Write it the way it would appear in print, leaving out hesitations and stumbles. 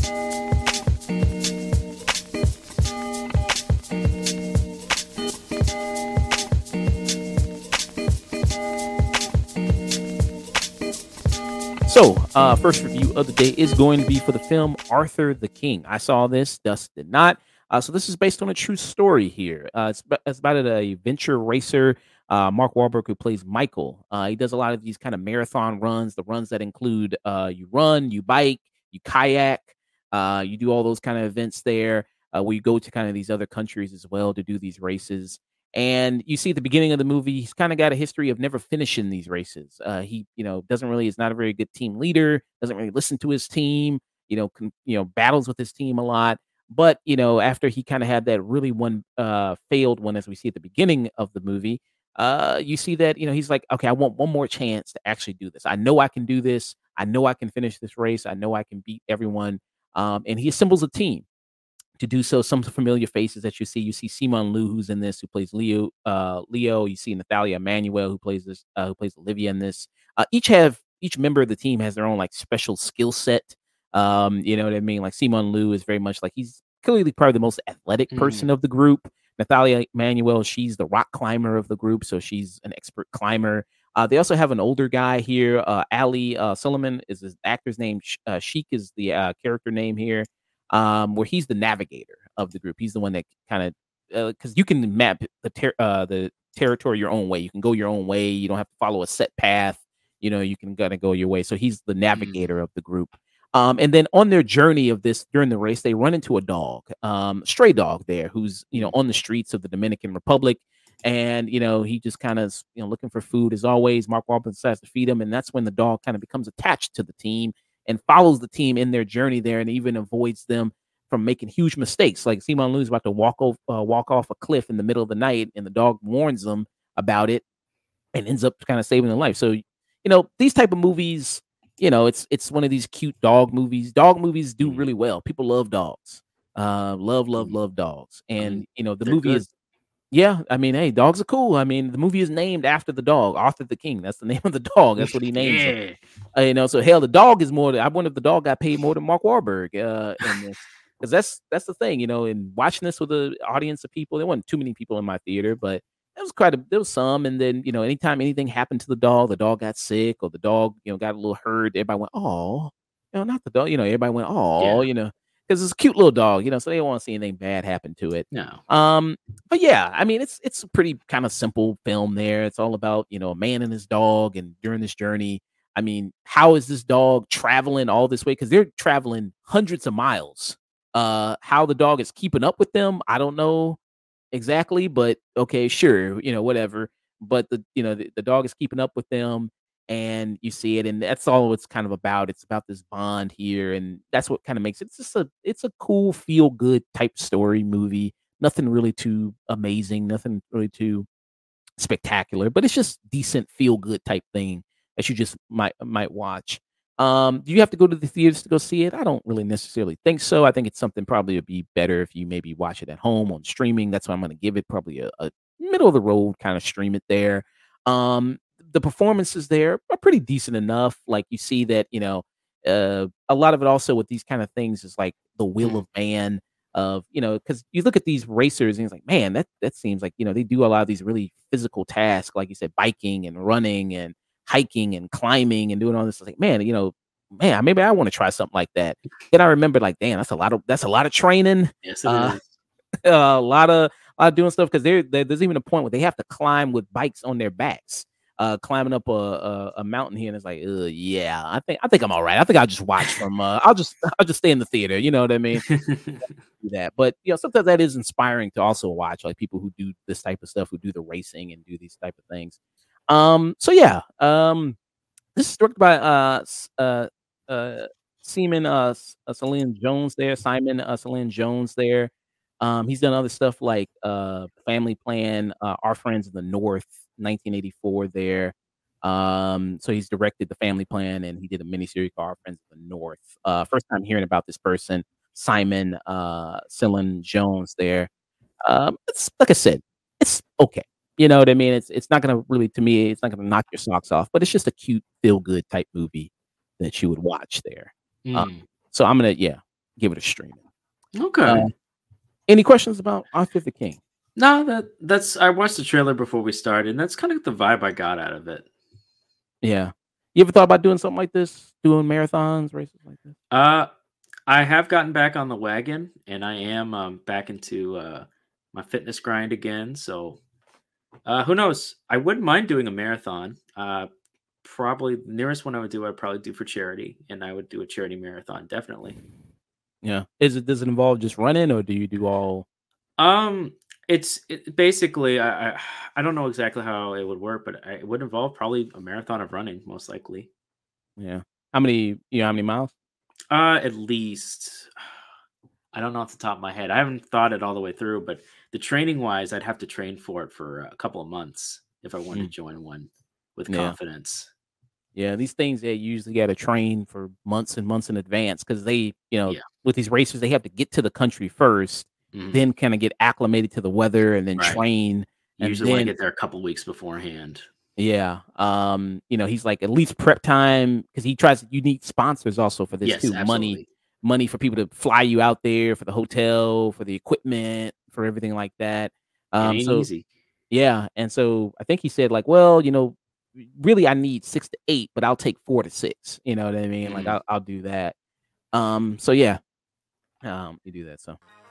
So, first review of the day is going to be for the film Arthur the King. I saw this, Dust did not. So, this is based on a true story here. It's about a venture racer, Mark Wahlberg, who plays Michael. He does a lot of these kind of marathon runs, the runs that include you run, you bike, you kayak, you do all those kind of events there where you go to kind of these other countries as well to do these races. And you see at the beginning of the movie, he's kind of got a history of never finishing these races. He, doesn't really is not a very good team leader. Doesn't really listen to his team. Battles with his team a lot. But after he kind of had that really one failed one, as we see at the beginning of the movie, you see that he's like, okay, I want one more chance to actually do this. I know I can do this. I know I can finish this race. I know I can beat everyone. And he assembles a team to do so. Some familiar faces that you see. You see Simon Liu, who's in this, who plays Leo. Leo. You see Natalia Emmanuel, who plays this, who plays Olivia in this. Each member of the team has their own like special skill set. You know what I mean? Like Simon Liu is very much like he's clearly probably the most athletic person of the group. Natalia Emmanuel, she's the rock climber of the group, so she's an expert climber. They also have an older guy here. Ali Suleiman is his actor's name. Sheik is the character name here, where he's the navigator of the group. He's the one that kind of because you can map the territory your own way. You can go your own way. You don't have to follow a set path. You can kind of go your way. So he's the navigator of the group. And then on their journey of this during the race, they run into a dog, stray dog there, who's on the streets of the Dominican Republic, and he just kind of looking for food as always. Mark Wahlberg decides to feed him, and that's when the dog kind of becomes attached to the team and follows the team in their journey there, and even avoids them from making huge mistakes. Like Simon Liu is about to walk off a cliff in the middle of the night, and the dog warns them about it, and ends up kind of saving their life. So these type of movies. It's one of these cute dog movies. Dog movies do really well. People love dogs. Love dogs. And the movie good. is yeah, I mean, hey, dogs are cool. I mean, the movie is named after the dog, Arthur the King. That's the name of the dog. That's what he names it. So hell, the dog is more. I wonder if the dog got paid more than Mark Wahlberg in this, because that's the thing. In watching this with an audience of people, there wasn't too many people in my theater, but there was some. And then anytime anything happened to the dog got sick, or the dog got a little hurt, everybody went, oh, not the dog. Everybody went, oh, because it's a cute little dog, so they don't want to see anything bad happen to it. No. But yeah, I mean, it's a pretty kind of simple film there. It's all about, a man and his dog, and during this journey, I mean, how is this dog traveling all this way? Because they're traveling hundreds of miles. How the dog is keeping up with them, I don't know exactly, but okay, sure, whatever. But the dog is keeping up with them, and you see it, and that's all it's kind of about. It's about this bond here, and that's what kind of makes it. It's a cool, feel good type story movie. Nothing really too amazing, nothing really too spectacular, but it's just decent, feel good type thing that you just might watch. Do you have to go to the theaters to go see it? I don't really necessarily think so. I think it's something probably would be better if you maybe watch it at home on streaming. That's why I'm going to give it probably a middle of the road kind of stream it there. The performances there are pretty decent enough. Like you see that, a lot of it also with these kind of things is like the will of man of, because you look at these racers and it's like, man, that seems like, they do a lot of these really physical tasks, like you said, biking and running and hiking and climbing and doing all this. Like, man, maybe I want to try something like that. Then I remember like, damn, that's a lot of training. Yes, it is. A lot of doing stuff, because there's even a point where they have to climb with bikes on their backs, climbing up a mountain here, and it's like, yeah, I think I'm all right. I think I'll just watch from. I'll just stay in the theater. You know what I mean? Do that, but sometimes that is inspiring to also watch, like people who do this type of stuff, who do the racing and do these type of things. So yeah, this is directed by Simon Celine Jones there. Simon Celine Jones there. He's done other stuff like Family Plan, Our Friends in the North, 1984 there. So he's directed The Family Plan, and he did a miniseries called Our Friends in the North. First time hearing about this person, Simon Celine Jones there. It's like I said, it's okay. You know what I mean? It's not gonna really, to me, it's not gonna knock your socks off, but it's just a cute, feel good type movie that you would watch there. So I'm gonna, yeah. give it a stream. Okay. Uh, any questions about Arthur the King? No, that's I watched the trailer before we started, and that's kind of the vibe I got out of it. Yeah. You ever thought about doing something like this? Doing marathons, races like this? Uh, I have gotten back on the wagon, and I am back into my fitness grind again. So who knows? I wouldn't mind doing a marathon. Probably the nearest one I would do, I'd probably do for charity, and I would do a charity marathon definitely. Yeah. Does it involve just running, or do you do all? Um, basically I don't know exactly how it would work, but it would involve probably a marathon of running, most likely. Yeah. How many miles? At least I don't know off the top of my head. I haven't thought it all the way through, but the training wise, I'd have to train for it for a couple of months if I wanted to Mm, join one with yeah. confidence. Yeah. These things they usually got to train for months and months in advance because Yeah. with these racers, they have to get to the country first, Mhm. then kind of get acclimated to the weather and then Right. train. You And usually want to then, get there a couple weeks beforehand. yeah. He's like at least prep time because you need sponsors also for this Yes, too. Money, absolutely. money for people to fly you out there for the hotel, for the equipment, for everything like that. It Um, ain't so easy. Yeah, and so I think he said like, "Well, really I need 6 to 8, but I'll take 4 to 6." You know what I mean? Like Mhm. I'll do that. So yeah, you do that. So